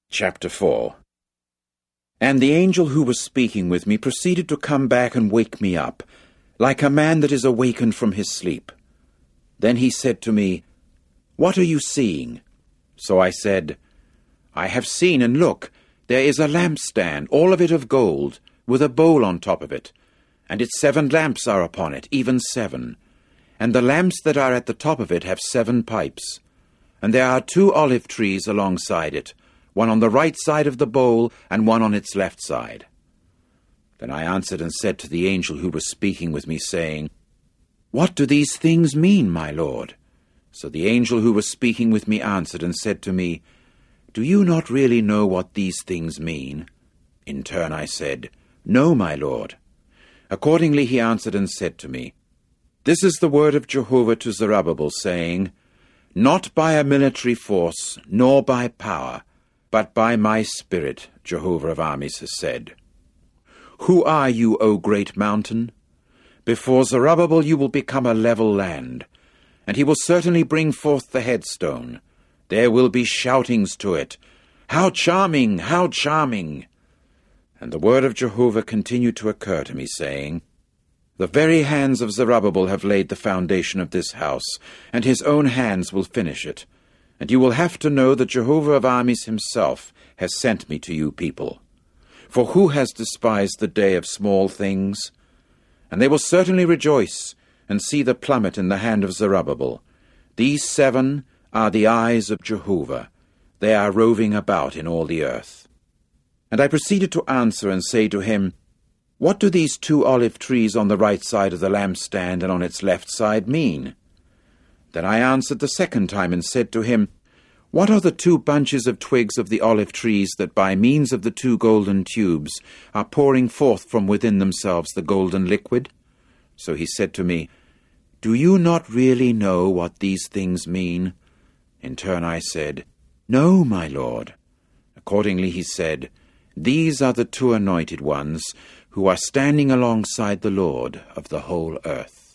Chapter 4. And the angel who was speaking with me proceeded to come back and wake me up, like a man that is awakened from his sleep. Then he said to me, "What are you seeing?" So I said, "I have seen, and look, there is a lampstand, all of it of gold, with a bowl on top of it, and its 7 lamps are upon it, even 7. And the lamps that are at the top of it have 7 pipes. And there are 2 olive trees alongside it, one on the right side of the bowl, and one on its left side." Then I answered and said to the angel who was speaking with me, saying, "What do these things mean, my lord?" So the angel who was speaking with me answered and said to me, "Do you not really know what these things mean?" In turn I said, "No, my lord." Accordingly he answered and said to me, "This is the word of Jehovah to Zerubbabel, saying, Not by a military force, nor by power, but by my Spirit, Jehovah of armies has said. Who are you, O great mountain? Before Zerubbabel you will become a level land, and he will certainly bring forth the headstone. There will be shoutings to it. How charming! How charming! And the word of Jehovah continued to occur to me, saying, The very hands of Zerubbabel have laid the foundation of this house, and his own hands will finish it. And you will have to know that Jehovah of armies himself has sent me to you people. For who has despised the day of small things? And they will certainly rejoice, and see the plummet in the hand of Zerubbabel. These 7 are the eyes of Jehovah. They are roving about in all the earth. And I proceeded to answer and say to him, What do these 2 olive trees on the right side of the lampstand and on its left side mean? Then I answered the second time and said to him, What are the 2 bunches of twigs of the olive trees that by means of the 2 golden tubes are pouring forth from within themselves the golden liquid? So he said to me, Do you not really know what these things mean? In turn I said, No, my lord. Accordingly he said, These are the 2 anointed ones who are standing alongside the Lord of the whole earth.